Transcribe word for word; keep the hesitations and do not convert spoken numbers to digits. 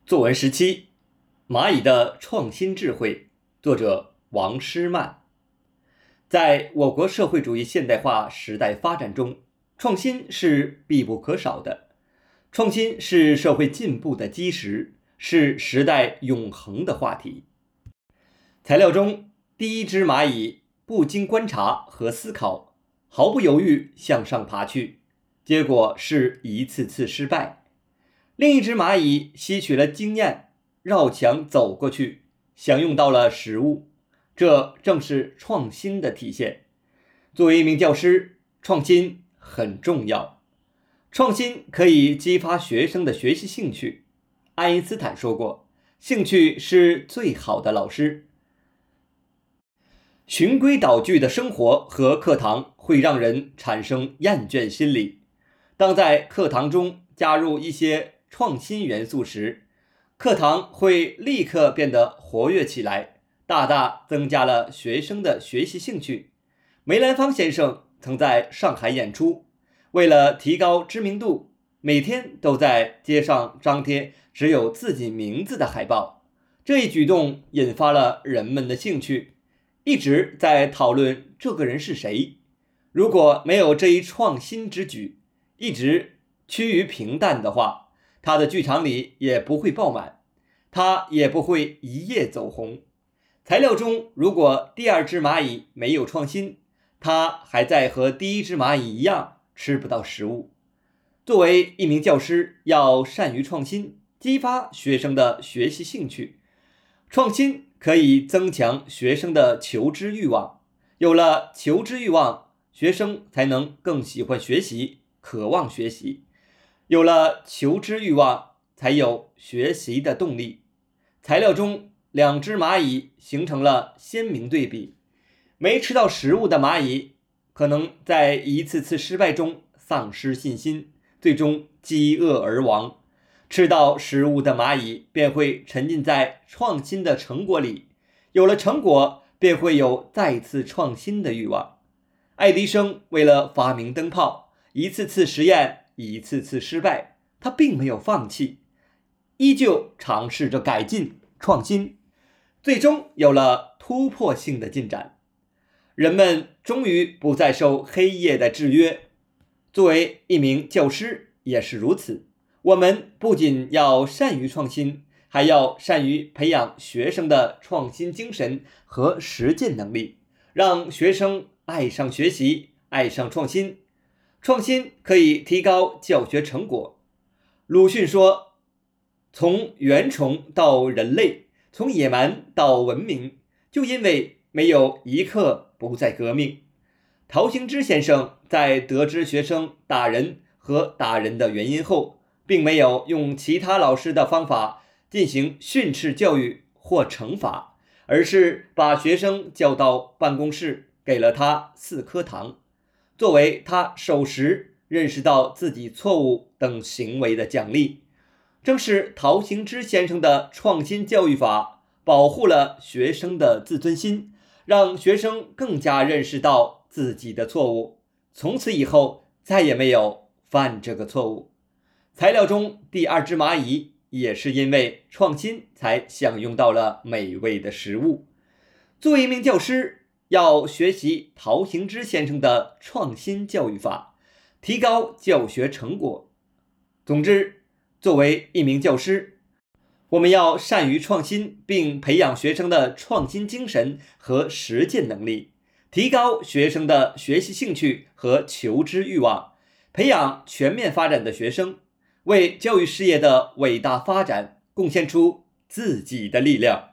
作文十七：蚂蚁的创新智慧，作者王诗曼。在我国社会主义现代化时代发展中，创新是必不可少的。创新是社会进步的基石，是时代永恒的话题。材料中，第一只蚂蚁不经观察和思考，毫不犹豫向上爬去，结果是一次次失败。另一只蚂蚁吸取了经验，绕墙走过去，享用到了食物，这正是创新的体现。作为一名教师，创新很重要。创新可以激发学生的学习兴趣。爱因斯坦说过，兴趣是最好的老师。循规蹈矩的生活和课堂会让人产生厌倦心理。当在课堂中加入一些创新元素时，课堂会立刻变得活跃起来，大大增加了学生的学习兴趣。梅兰芳先生曾在上海演出，为了提高知名度，每天都在街上张贴只有自己名字的海报。这一举动引发了人们的兴趣，一直在讨论这个人是谁。如果没有这一创新之举，一直趋于平淡的话，他的剧场里也不会爆满，他也不会一夜走红。材料中，如果第二只蚂蚁没有创新，它还在和第一只蚂蚁一样吃不到食物。作为一名教师，要善于创新，激发学生的学习兴趣。创新可以增强学生的求知欲望，有了求知欲望，学生才能更喜欢学习，渴望学习。有了求知欲望，才有学习的动力。材料中，两只蚂蚁形成了鲜明对比。没吃到食物的蚂蚁可能在一次次失败中丧失信心，最终饥饿而亡。吃到食物的蚂蚁便会沉浸在创新的成果里，有了成果便会有再次创新的欲望。爱迪生为了发明灯泡，一次次实验，一次次失败，他并没有放弃，依旧尝试着改进创新，最终有了突破性的进展。人们终于不再受黑夜的制约。作为一名教师也是如此，我们不仅要善于创新，还要善于培养学生的创新精神和实践能力，让学生爱上学习，爱上创新。创新可以提高教学成果。鲁迅说，从原虫到人类，从野蛮到文明，就因为没有一刻不在革命。陶行知先生在得知学生打人和打人的原因后，并没有用其他老师的方法进行训斥教育或惩罚，而是把学生叫到办公室，给了他四颗糖，作为他守时认识到自己错误等行为的奖励。正是陶行知先生的创新教育法保护了学生的自尊心，让学生更加认识到自己的错误，从此以后再也没有犯这个错误。材料中第二只蚂蚁也是因为创新才享用到了美味的食物。作为一名教师，要学习陶行知先生的创新教育法，提高教学成果。总之，作为一名教师，我们要善于创新，并培养学生的创新精神和实践能力，提高学生的学习兴趣和求知欲望，培养全面发展的学生，为教育事业的伟大发展贡献出自己的力量。